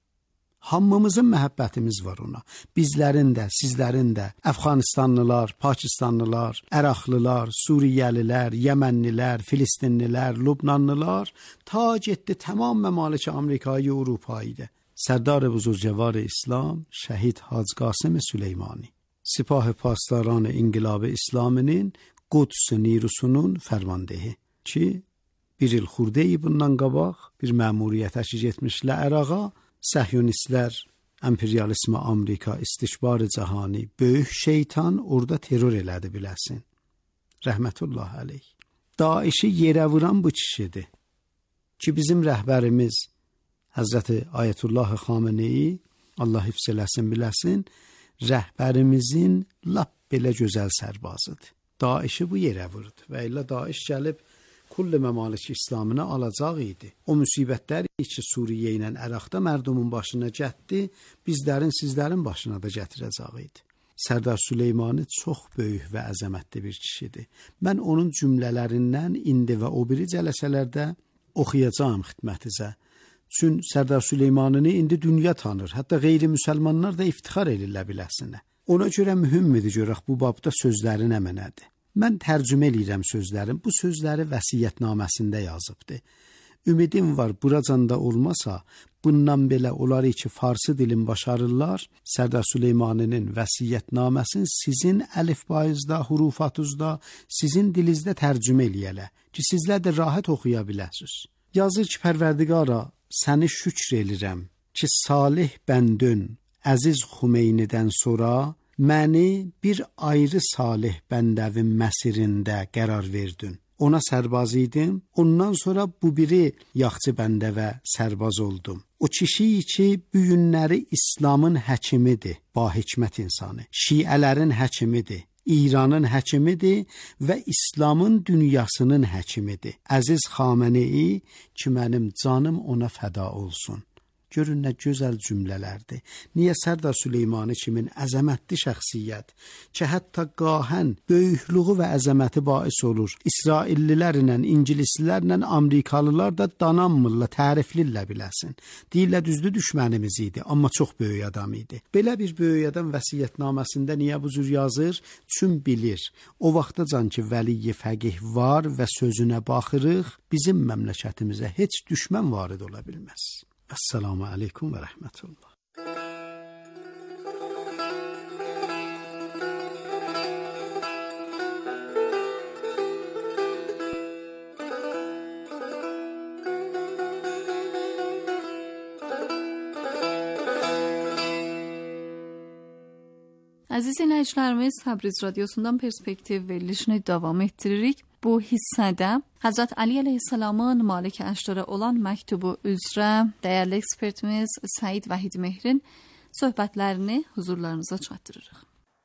Hamımızın məhəbbətimiz var ona. Bizlərin də, sizlərin də, Əfqanistanlılar, Pakistanlılar, Əraqlılar, Suriyəlilər, Yəmənlilər, Filistinlilər, Lübnanlılar ta getdi tamam məmalik Amerikayı, Avropayı. Sərdar-ı Buzurgəvar İslam, Şəhid Hacı Qasım Süleymani, Sipah-ı Pasdaran-ı İnqilab-ı İslaminin Quds Nirusunun fərmandehi ki, bir il xurdeyi bundan qabaq bir məmuriyyətə ki getmişlər Əraqa. Səhyonistlər, emperyalizmi Amerika, istikbar-ı cahani, böyük şeytan orada terror elədi biləsin. Rəhmətullah əleyh. Daişi yerə vuran bu kişidir ki, bizim rəhbərimiz Həzrəti Ayətullah Xameneyi, Allah hifz eləsin biləsin, rəhbərimizin lap belə gözəl sərbazıdır. Daişi bu yerə vurdu və ilə Daiş gəlib kulli məmalik İslamını alacaq idi. O müsibətlər ki, Suriyə ilə Əraqda mərdumun başına gətdi, bizlərin, sizlərin başına da gətirəcək idi. Sərdar Süleymani çox böyük və əzəmətli bir kişidir. Mən onun cümlələrindən indi və o biri cələsələrdə oxuyacağım xidmətinizə. Çünki Sərdar Süleymanini indi dünya tanır, hətta qeyri-müsəlmanlar da iftixar edirlər biləsinə. Ona görə mühümdür görək bu babda sözləri nə mənədir. Mən tərcümə eləyirəm sözlərin. Bu sözləri vəsiyyətnaməsində yazıbdır. Ümidim var buracanda olmasa, bundan belə olar ki, farsı dilin başarırlar. Sərdar Süleymaninin vəsiyyətnaməsini sizin əlifbayızda, hurufatuzda, sizin dilinizdə tərcümə eləyələ ki, sizlər də rahat oxuya biləsiniz. Yazır ki, Pərverdigara, səni şükr elirəm ki, salih bəndün Əziz Xümeynidən sonra məni bir ayrı salih bəndəvin məsirində qərar verdin. Ona sərbaz idim, ondan sonra bu biri yaxçı bəndəvə sərbaz oldum. O kişi ki, bu günləri İslamın həkimidir, bahikmət insanı, şiələrin həkimidir, İranın həkimidir və İslamın dünyasının həkimidir. Əziz Xamenei ki, mənim canım ona fəda olsun. Görün nə gözəl cümlələrdir. Niyə Sərdar Süleymanı kimin əzəmətli şəxsiyyət ki, hətta qahən böyüklüğü və əzəməti bais olur. İsraillilərlə, İngilislilərlə, Amerikalılar da dananmırlar, təriflirlər biləsin. Deyirlər düzdür düşmənimiz idi, amma çox böyük adam idi. Belə bir böyük adam vəsiyyətnaməsində niyə bu cür yazır? Çün bilir. O vaxtacan ki, vəliyi fəqih var və sözünə baxırıq, bizim məmləkətimizə heç düşmən varid ola bilməz. Esselamu aleyküm ve rahmetullah. Əziz dinləyicilərimiz, Təbriz Radiosundan perspektiv verilişini davam etdiririk. Bu hissədə Həzrət Ali əleyhissalamın Malik Əşrərə olan məktubu üzrə dəyərli ekspertimiz Səid Vahid Mehrin söhbətlərini huzurlarınıza çatdırırıq.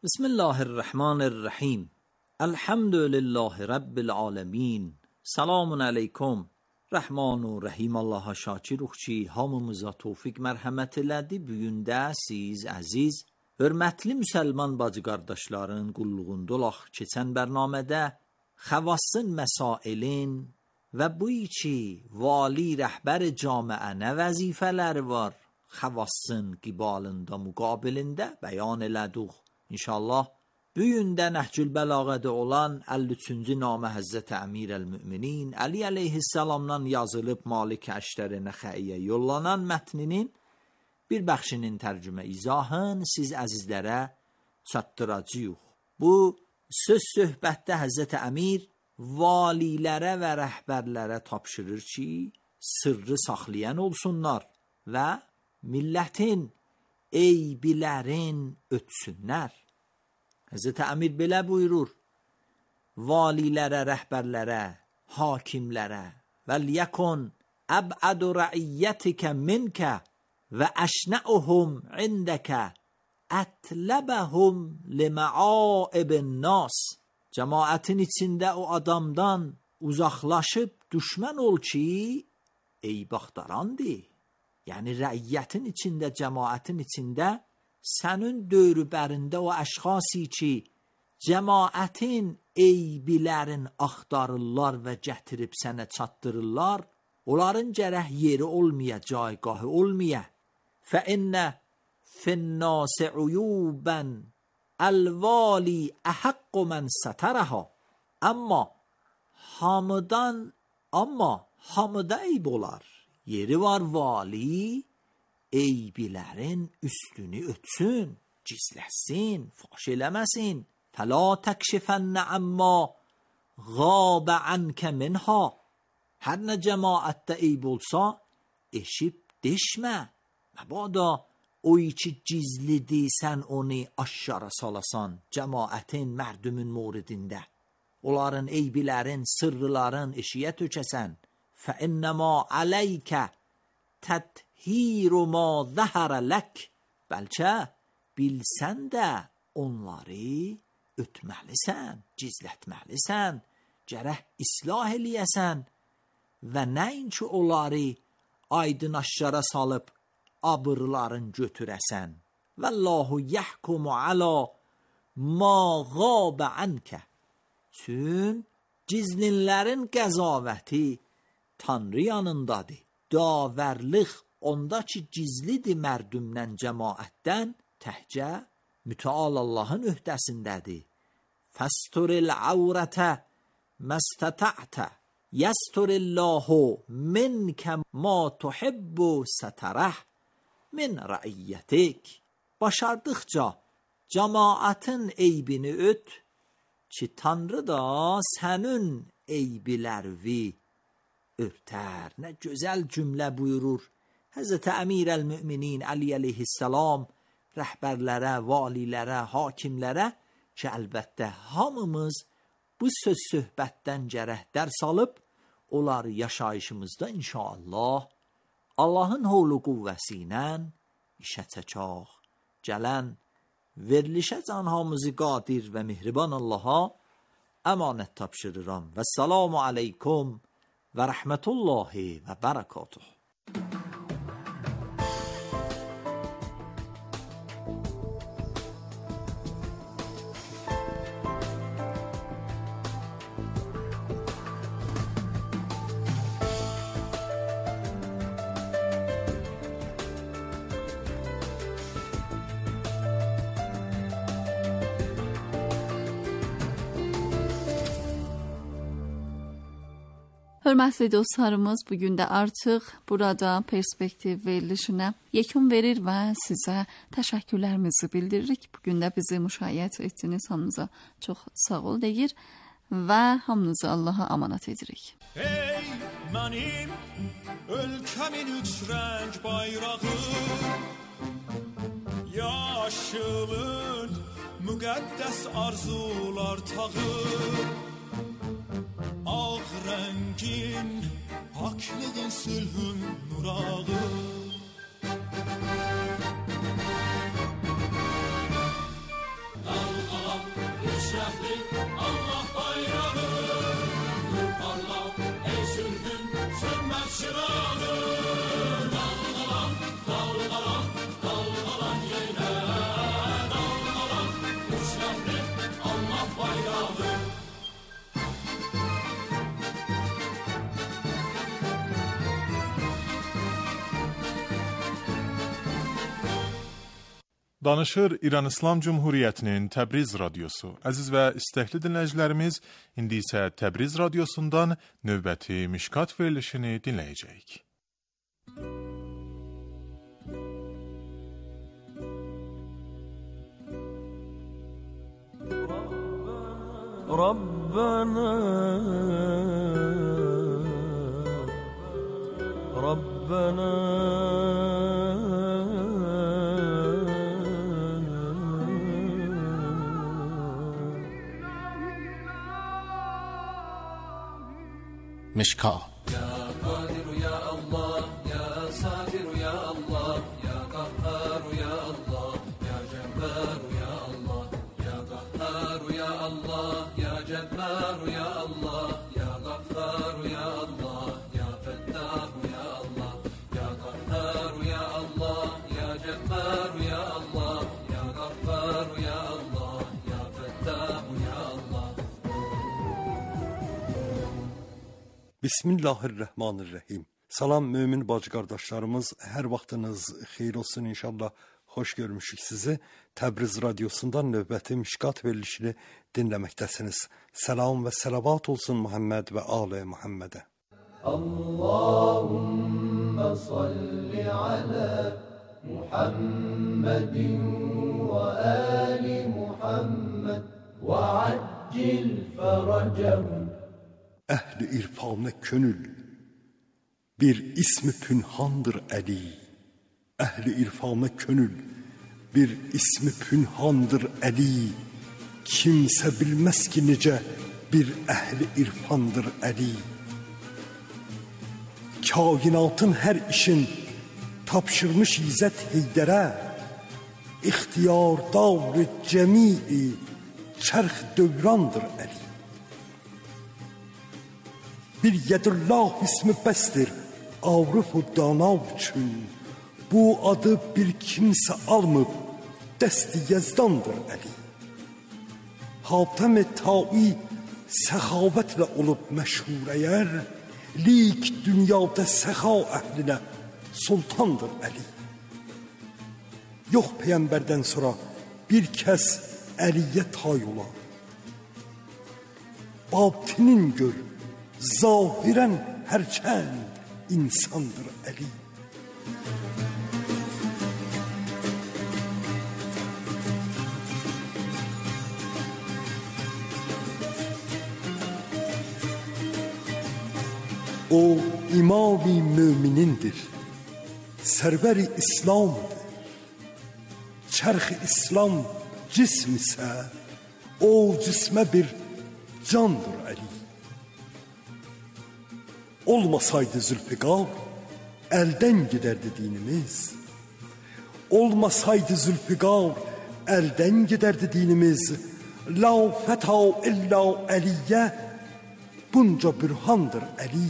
Bismillahirrahmanirrahim. Elhamdülillahi Rabbil alemin. Selamun aleyküm. Rəhman və Rəhim Allaha şakiruq ki, hamımıza tövfiq mərhəmət elədi. Bugündə siz əziz, hörmətli müsəlman bacı qardaşların qulluğunda olaq. Keçən bərnamədə xəvassın məsailin və bu ki, vali rəhbər camiə nə vəzifələri var, xəvassın qibalında, müqabilində bəyan elədik. İnşallah, bu gündə Nəhcül Bəlağədə olan əlli üçüncü namə Həzrəti Əmir əl-Müminin Əli əleyhissalamdan yazılıb Malik Əşrərə Nəxəiyə yollanan mətninin bir bəxşinin tərcümə izahın siz əzizlərə çatdıracağıq. Bu söz söhbətdə Həzrəti Əmir valilərə və rəhbərlərə tapşırır ki, sırrı saxlayan olsunlar və millətin eybilərin ötsünlər. Həzrəti Əmir belə buyurur, valilərə, rəhbərlərə, hakimlərə vəl-yəkun əb'ədu rəiyyətikə minkə və əşnəuhum indəkə ətləbəhum liməaibin nas. Cəmaətin içində o adamdan uzaqlaşıb düşmən ol ki, eyb axtarandır. Yəni rəiyyətin içində, cəmaətin içində sənin dövrübərində o əşxasi ki, cəmaətin eybilərin axtarırlar və gətirib sənə çatdırırlar, onların gərək yeri olmaya, caygahı olmaya. Fəinnə finnâsi uyuben el-vali əhaqqu mən sətərəha. Amma hamıdan, amma hamıda eyb olar. Yeri var vali, eybilərin üstünü ötsün, gizləsin, faş eləməsin. Fəla təkşifənnə əmmə ғabə ənkə minha. Hər nə cəmaətdə eyb olsa, eşib deşmə. Məbada o ki gizlidir, sən onu aşkara salasan, cəmaətin, mərdümün moridində. Onların eybilərin, sırrıların eşiyə tökəsən. Fəinnəmə ələykə tədhiru mə zəhərə lək. Bəlkə bilsən də onları ötməlisən, gizlətməlisən, gərək islah eləyəsən və nəinki onları aydın aşkara salıb abırların götürəsən. Vəllahu yəhkumu alə ma ғabə ənkə. Çün gizlinlərin qəzavəti Tanrı yanındadır. Davərlıq onda ki gizlidir mərdümdən, cəmaətdən, təhcə müteal Allahın öhdəsindədir. Fasturil avrətə məstəta'tə yəsturillahu minkə ma tuhibbu sətarəh min rəiyyətik. Başardıqca cəmaətin eybini öt ki, Tanrı da sənin eybilərvi örtər. Nə gözəl cümlə buyurur Həzrəti Əmirəl-Müminin Əli əleyhissalam rəhbərlərə, valilərə, hakimlərə ki, əlbəttə hamımız bu söz söhbətdən gərək dərs alıb, onlar yaşayışımızda inşallah Allahın holu qüvvəsi ilə işə çəkək. Gələn verilişə canhamızı qadir və mehriban Allaha əmanət tapşırıram. Və salamu aleykum və rəhmətullahi və bərəkatuh. Hörmətli dostlarımız, bugün də artıq burada perspektiv verilişinə yekun verir və sizə təşəkkürlərimizi bildiririk. Bugün də bizi müşayiət etdiniz, hamınıza çox sağ ol deyir və hamınızı Allaha amanat edirik. Ey mənim ölkəmin üç rəng bayrağı, yaşılın müqəddəs arzular tağı, ağ rəngin paklığın sülhün nurağı. Dalğalan üç rəngli Allah bayrağı, nur parla ey sülhün sönməz çırağı. Dalğalan, dalğalan, dalğalan yenə, dalğalan üç rəngli Allah bayrağı. Danışır İran İslam Cumhuriyyətinin Təbriz radiosu. Əziz və istəkli dinləyicilərimiz, indi isə Təbriz radiosundan növbəti Mişkat verilişini dinləyəcəyik. Rabbana Rabbana مشکات يا قادر يا الله يا صابر يا الله يا قهار يا الله يا جبار يا الله يا قهار يا الله يا جبار يا الله يا غفار يا الله يا فتاح يا الله يا قهار يا الله يا جبار يا الله يا غفار يا الله يا فتاح يا الله. Bismillahirrahmanirrahim. Salam mömin bacı qardaşlarımız, hər vaxtınız xeyir olsun inşallah. Xoş görmüşük sizi. Təbriz radiosundan növbəti Mişkat verilişini dinləməkdəsiniz. Salam və salavat olsun Muhammed və ali Muhammedə. Allahümme salli ala Muhammedin ve ali Muhammed ve accil feracahum. Əhl-i irfanə könül, bir ismi pünhandır Əli. Əhl-i irfanə könül, bir ismi pünhandır Əli. Kimsə bilməz ki necə bir əhl-i irfandır Əli. Kainatın hər işin tapşırmış İzzət Heydərə, ixtiyardar cəmi-i çərx dövrandır Əli. Bir yedullah ismi bəsdir arif u dana üçün. Bu adı bir kimsə almıb dəsti yezdandır Əli. Hatəm-i ta'i səxavətlə olub məşhur əgər, lik dünyada səxa əhlinə sultandır Əli. Yox peyğəmbərdən sonra bir kəs Əliyə tay olar. Batinin gör, zahirən hərçənd insandır Əli. O imam-i möminindir, sərvər-i İslamdır. Çərx-i İslam cism isə, o cismə bir candır Əli. Olmasaydı Zülfiqar, əldən gedərdi dinimiz. Olmasaydı Zülfiqar, əldən gedərdi dinimiz. La fəta illa Əliyə, bunca bürhandır Əli.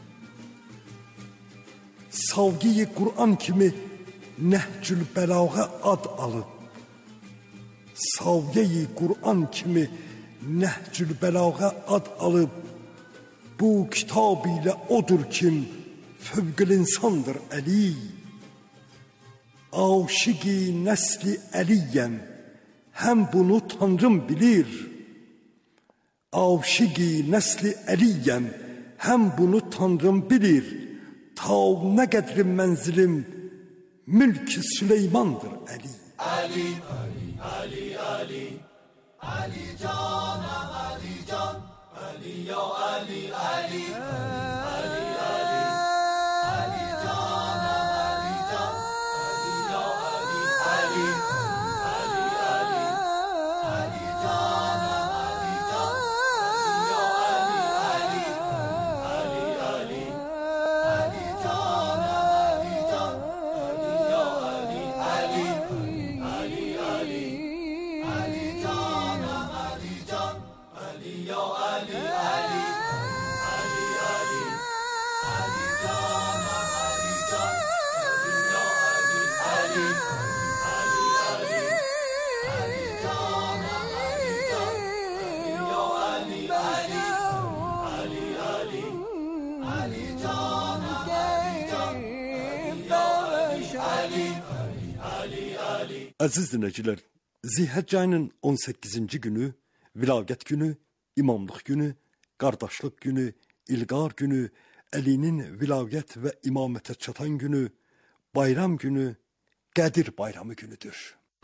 Savgi-i Qur'an kimi Nəhcül Bəlağa ad alıb. Savgi-i Qur'an kimi Nəhcül Bəlağa ad alıb. Bu kitab ilə odur kim fövqül insandır Əli. Aşıqi nəsli Əliyəm, həm bunu Tanrım bilir. Aşıqi nəsli Əliyəm, həm bunu Tanrım bilir. Ta nə qədrim mənzilim mülk-i Süleymandır Əli. Ali, Ali, Ali, Ali, Ali canım, Ali can, Ali ya Ali, Ali, Ali, Ali, Ali canım, Ali can, Ali ya Ali, Ali, Ali, Ali, Ali canım, Ali can, Ali ya Ali, Ali, Ali, Ali. Əziz dinləyicilər, Zilhicce ayının on səkkizinci günü, Vilayət günü, İmamlıq günü, Qardaşlıq günü, İlqar günü, Əlinin vilayət və imamətə çatan günü, bayram günü, Qədir bayramı günüdür.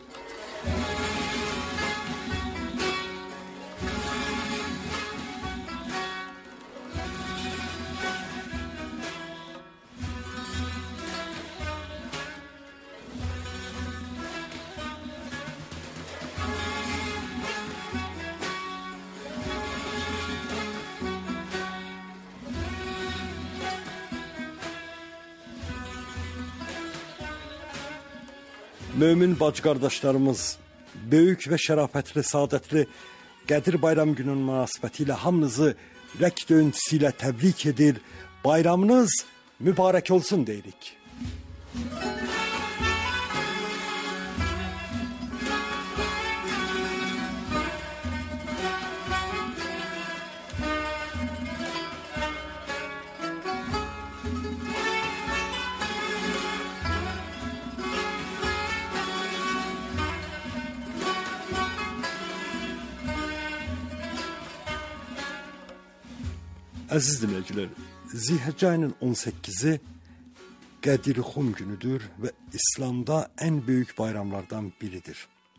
Mömin bacı qardaşlarımız, böyük və şərafətli, saadətli Qədir bayram gününün münasibəti ilə hamınızı rəq döyüntüsü ilə təbrik edir. Bayramınız mübarək olsun deyirik. Əziz dinləyicilər, Zilhicce ayının on səkkizi Qədir-xum günüdür və İslamda ən böyük bayramlardan biridir.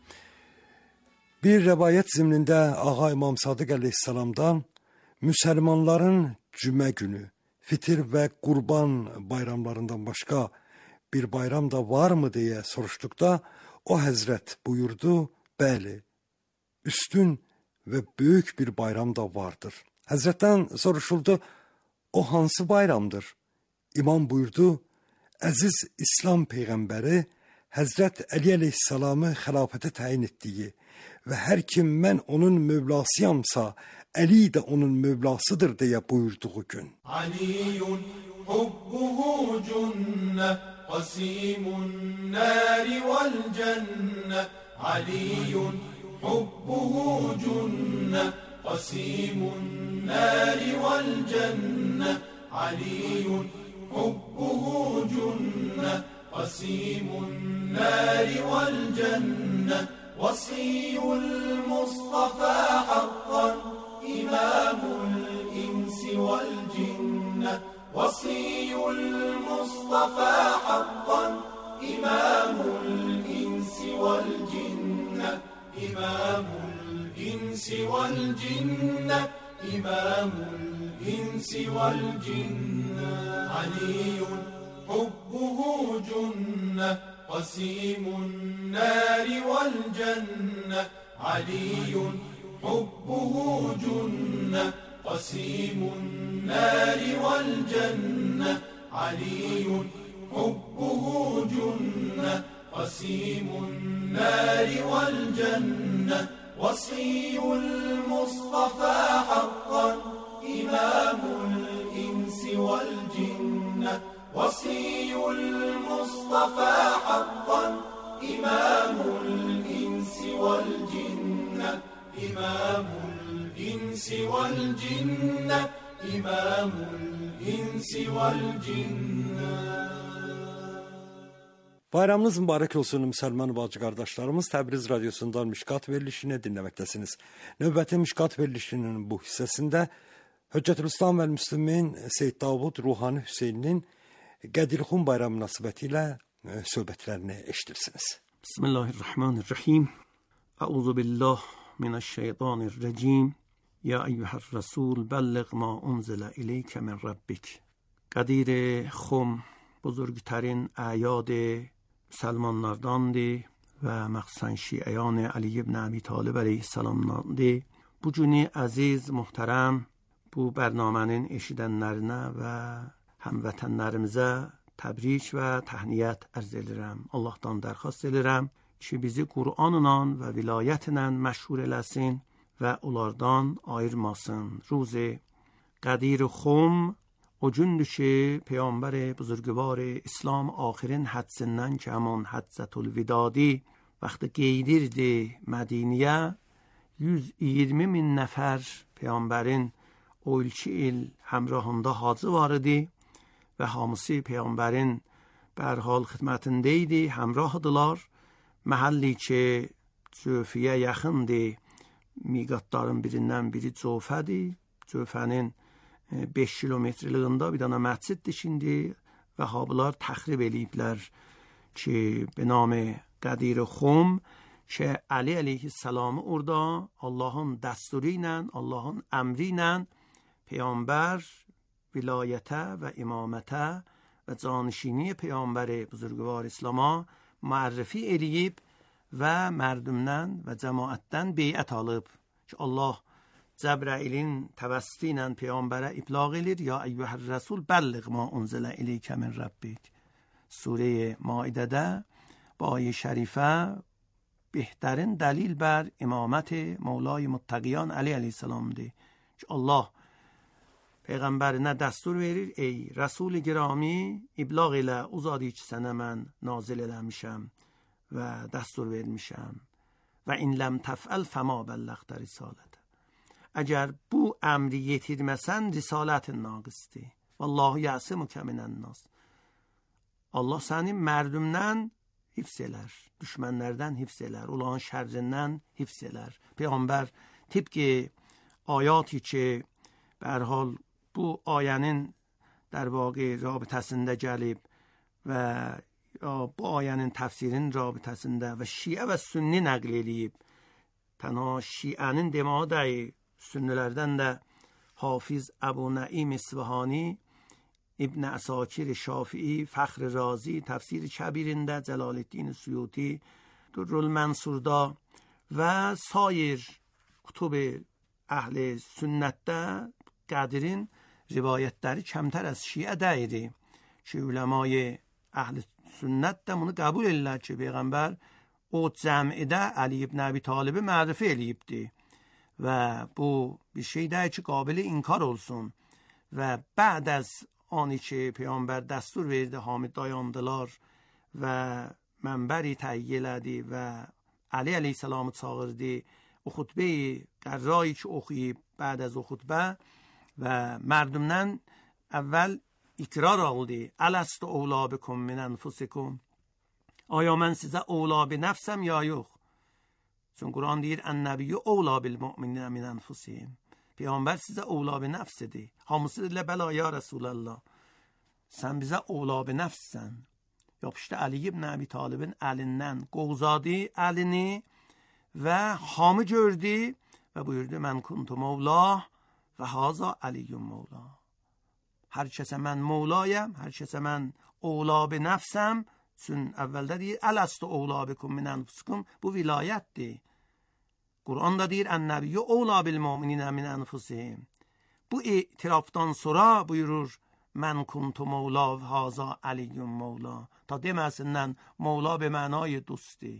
Bir rəvayət zimnində Ağa İmam Sadiq əleyhissalamdan müsəlmanların cümə günü, fitir və qurban bayramlarından başqa bir bayram da varmı deyə soruşduqda o həzrət buyurdu, bəli, üstün və böyük bir bayram da vardır. Həzrətdən soruşuldu, o hansı bayramdır? İmam buyurdu, əziz İslam Peyğəmbəri Həzrət Əli əleyhissalamı xilafətə təyin etdiyi və hər kim mən onun mövlasıyamsa, Əli də onun mövlasıdır deyə buyurduğu gün. Aliyun hubbuhu cünnə, qasimun nəri vəl cənnə. Aliyun hubbuhu cünnə, qasimun nəri vəl cənnə. Aliyun hubbuhu cünnə, qasimun nəri vəl cənnə. Və وصي المصطفى حقا إمام الإنس والجنة وصي المصطفى حقا إمام الإنس والجنة إمام الإنس والجنة إمام الإنس والجنة علي حبه جنة قسيم النار والجنة علي حبه جنة قسيم النار والجنة علي حبه جنة قسيم النار والجنة وصي المصطفى حقا إمام الإنس والجنة وصي المصطفى حقا إمام الإنس والجنة إمام الإنس والجنة إمام الإنس والجنة. Bayramınız mübarək olsun müsəlman bacı qardaşlarımız. Təbriz radiosundan Mişkat verilişini dinləməkdəsiniz. Növbəti Mişkat verilişinin bu hissəsində Höccətülislam və Müslimin Seyyid Davud Ruhani Hüseyninin Qədirxum bayramı münasibəti ilə söhbətlərini eşidirsiniz. Bismillahirrahmanirrahim. Əuzu billah minəşşeytanirracim. Ya eyyuhər-Rasul belliq ma unzile ileykə min rabbik. Qədir Xum buzurgtərin əyad Müsəlmanlardandır və məxsən şiəyan Ali ibn Əbi Talib əleyhissalamdandır. Bu günü əziz, muhterəm, bu bərnamənin eşidənlərinə və həmvətənlərimizə təbrik və təhniyyət ərz edirəm. Allahdan dərxast edirəm ki, bizi Qur'anla və vilayətlə məşhur eləsin və onlardan ayırmasın. Ruzi Qədir Xum o gündür ki, Peygamber buzurgvar İslam آخرین حدسنن که همان حدثت الودادی وقتی giydirdi Medine'ye yüz iyirmi min nefer Peygamberin o ilçi il همراهında hacı var idi ve hamısı Peygamberin berhal xidmətindeydi, همراهdılar. Mahalli ki Cöfiyə yaxındı, miqatların birindən biri Cöfədir. Cöfənin beş kilometreliyində bir dana məsciddir şimdi Vəhabılar təxrib eləyiblər ki, be nam Qədir Xum ki, Ali əleyhissalamı orada Allahın dəsturu ilə, Allahın əmri ilə Peygamber vilayətə və imamətə və canişini Peygamber buzurgvar İslam'a müərrifi eləyib və mərdümdən və cəmaətdən beyət alıb ki, Allah Cəbrailin təvəssütü ilə Peyğəmbərə iblag edir. Ya eyyuhər-Rasul belliq ma unzilə ileykə min rabbik. Sure Maidədə bu ayə şərifə bəhətərin dəlil bər imamət Mevlای Muttəqiyan Ali əleyhissalamdır ki, Allah Peyğəmbərinə dəstur verir. Ey Rəsul girami, iblag elə o zadı ki, sənə mən nazil eləmişəm və dəstur vermişəm. Və in ləm təfəl fəma bəlləqtə risalətə. Əgər bu əmri yetirməsən, risalətin naqisdir. Vallahu yəsimukə minən-nas. Allah səni mərdümdən hifz elər, düşmənlərdən hifz elər, onların şərrindən hifz elər. Peyğəmbər tipki ayati ki, bərhal bu ayənin در واقع رابطəsində gəlib və bu ayənin təfsirinin rabitəsində və şiə və sünni nəql eləyib. Tənha şiənin deməyi deyil, sünnilərdən də Hafiz Əbu Nəim İsfahani, İbn Əsakir Şafii, Fəxr Razi, təfsir kəbirində, Cəlaləddin Suyuti, Durrul Mənsurda və sair kutub əhl-i sünnətdə Qədirin rivayətləri kəmtər az şiə deyildi ki, uləmای əhl-i sünnət də bunu qəbul edirlər ki, Peyğəmbər o cəm'idə Ali ibn Əbi Talibi mərifə eləyibdi və bu bir şey deyil ki, qabili inkar olsun və bəd az ani ki, Peyğəmbər dəstur verdi, hamid dayandılar və mənbəri təhiyyə elədi və Ali əleyhissalamı çağırdı, o xutbəyi qərrayı ki, oxuyub bəd az o xutbə və mərdümdən əvvəl ikrar aldı. Ələstü ola bikum min enfusikum. Aya mən sizə ola bi nəfsəm ya yox? چون قرآن deyir ən-nəbiyyu əvla bil-mü'minina min anfusihim. Peyğəmbər sizə əvla bi nəfsidir. Hamısı dedilə bəla ya Rasulallah. Sən bizə əvla bi nəfssən. Yapışdı Ali ibn Əbi Talibin əlindən, qovzadı əlini və hamı gördü və buyurdu mən kuntu mevlah və haza Aliyyun mevlah. Hər kəsə mən mevlayam, hər kəsə mən əvla bi nəfsəm. Çün əvvəldə deyir ələstu əvla bikum min anfusikum. Bu vilayətdir. Qur'an da deyir ən-nəbiyyu əvla bil-mü'minina min anfusihim. Bu itirafdan sonra buyurur mən kuntu mevla və haza Aliyyun mevla. Ta deməsindən mevla be mənay dosti.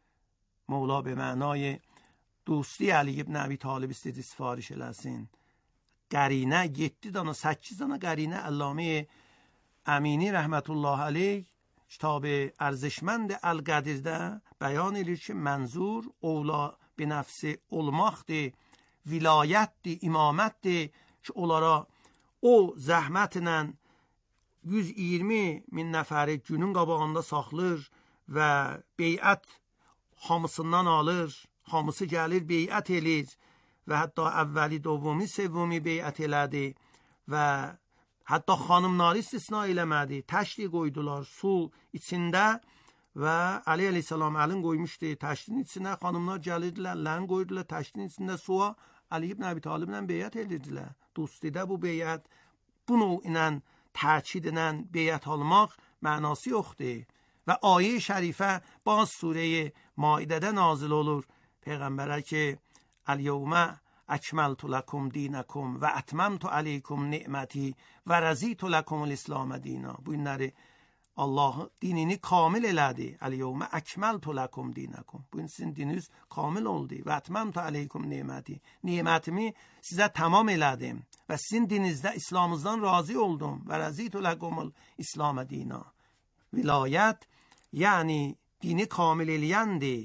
Mevla be mənay dosti Ali ibn Əbi Talib istedi sifariş eləsin. Qərinə yeddi dana, səkkiz dana qərinə Əllamə Əmini rəhmətullah aleyh kitab ارزشمند القدرdə bəyan edir ki, mənzur ovla binəfsi olmaqdır, vilayətdir, imamətdir ki, onlara o zəhmətlə yüz iyirmi min nəfəri günün qabağında saxlır və beyət hamısından alır, hamısı gəlir beyət elir və hətta əvvəli, dovumi, sevvumi beyət elədi və hətta xanımları istisna eləmədi. Təşri qoydular su içində və Ali əleyhissalam əlin qoymuşdu. Təşrin içində xanımlar gəlirdilər, lən qoydular təşrin içində suya. Ali ibn Əbi Taliblə beyət edirdilər. Dostidə bu beyət, bu növ ilə təkid edən beyət almaq mənası yoxdur. Və ayə şərifə baz surəyə Maidədə nazil olur. Peyğəmbərə ki, Əl-yevmə əkməltu ləkum dinəkum və ətməmtu aleykum ni'məti və rəzitu ləkum l-İslam dina. Bu günləri Allah dinini kamil elədi. Əl-yevmə əkməltu ləkum dinəkum. Bu gün sizin dininiz kamil oldu. Və ətməmtu aleykum ni'məti. Ni'mətimi sizə tamam elədim və sizin dininizdə İslamınızdan razı oldum. Və rəzitu ləkum l-İslam dina. Vilayət, yəni dini kamil eləyəndir.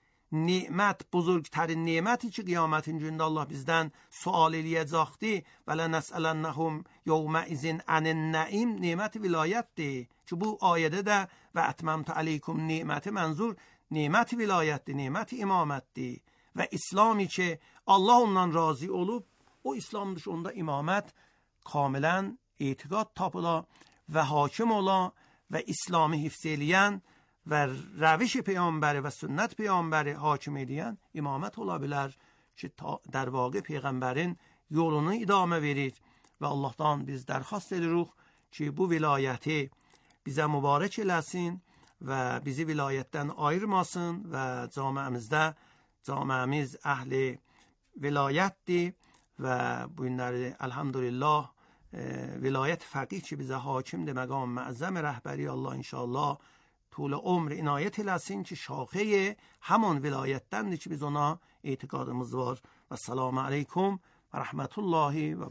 Nimət, buzurgtərin niməti ki, qiyamətin gündə Allah bizdən sual eləyəcəkdir. Və lənəsələnnəhum yevmə izin ənin nəim, niməti vilayətdir. Ki, bu ayədə də və ətməmtə aleykum niməti mənzur, niməti vilayətdir, niməti imamətdir. Və İslami ki, Allah ondan razı olub, o İslamdır, onda imamət kamilən etiqad tapıla və hakim ola və İslami hifz eləyən və rəviş peyğəmbəri və sünnət peyğəmbəri hakim edən imamət ola bilər ki, در واقع peyğəmbərin yolunu idamə verir və Allahdan biz dərxast edirik ki, bu vilayəti bizə mübarək eləsin və bizi vilayətdən ayırmasın və camiəmizdə camiəmiz əhli vilayətdir və bu günləri elhamdülillah vilayət fəqih ki, bizə hakimdir, məqam məəzzəm rəhbəri Allah inşallah طول عمر عنایت eləsin ki, şaxəyə həman vilayətdəndir ki, biz ona etiqadımız var. Və salamu aleykum və rəhmətullahi və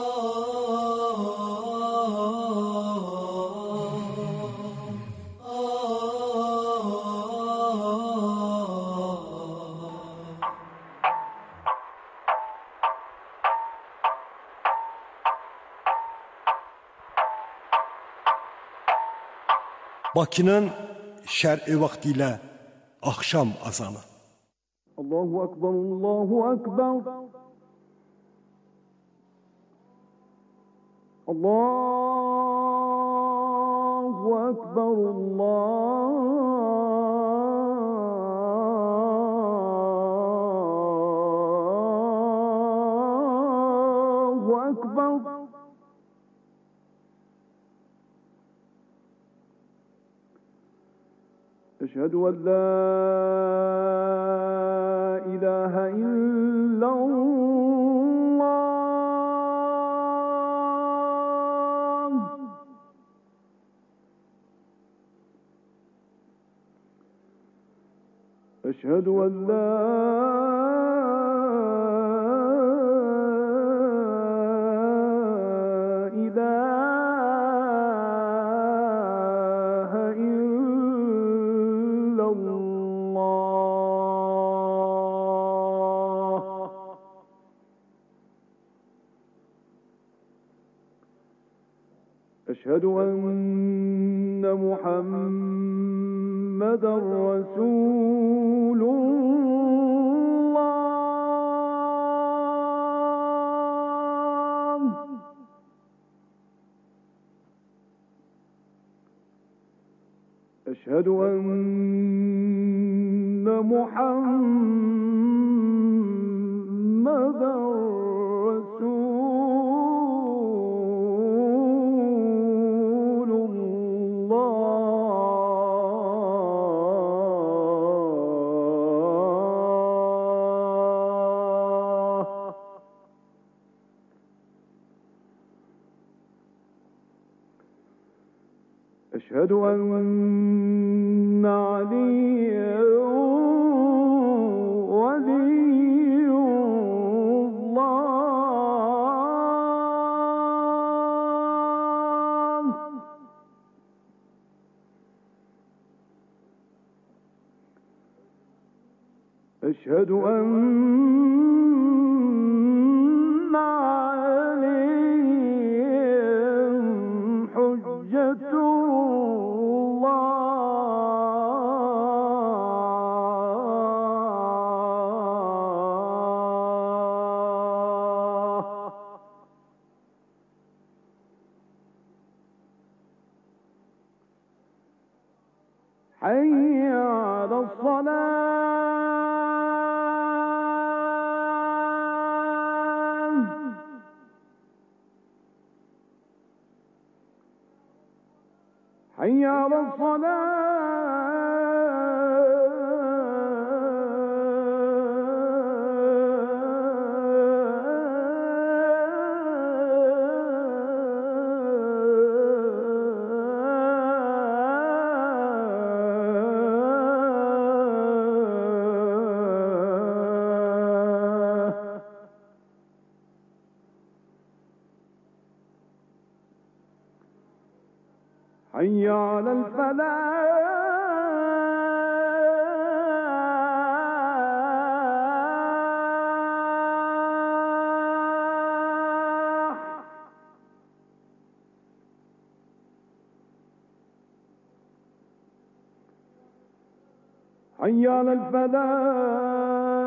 Bakının şər'i vaxtı ilə axşam azanı. Allahu Akbar, Allahu Akbar. Allahu Akbar, Allahu Akbar. أشهد أن لا إله إلا الله أشهد أن لا أشهد أن محمد رسول الله أشهد أن محمدا رسول الله. أشهد أن عليا ولي الله. أشهد أن عليهم حجة حي على الصلاة. حي على حي على الفلاح. حي على الفلاح.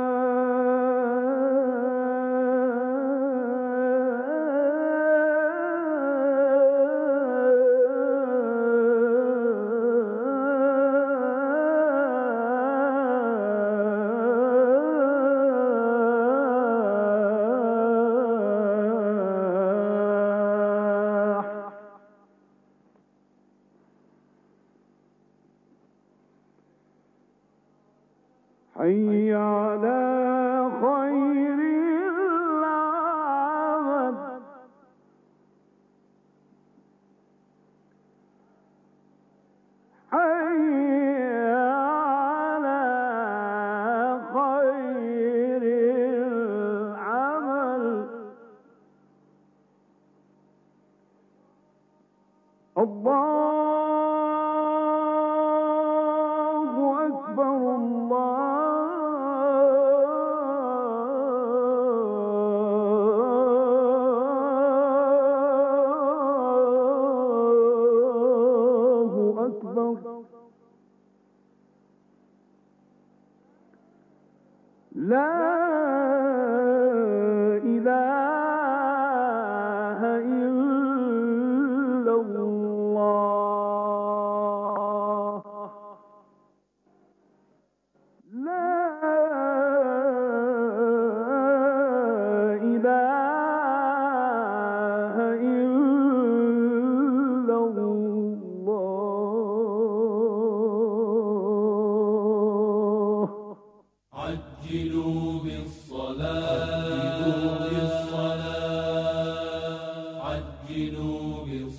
حي على خير العمل. حي على خير العمل. الله أكبر. الله أكبر. لا إله إلا الله. لا إله إلا الله. عجلوا بالصلاة عجلوا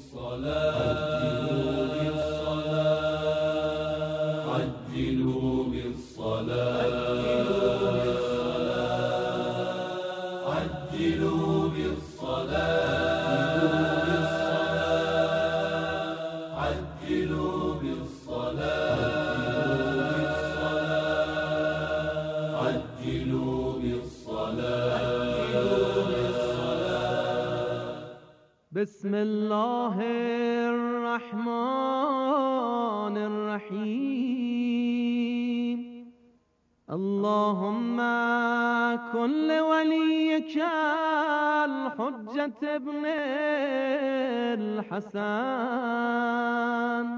بالصلاة عجلوا بالصلاة عجلوا بالصلاة عجلوا بالصلاة عجلوا بالصلاة. بسم الله الرحمن الرحيم. اللهم كن لوليك الحجة ابن الحسن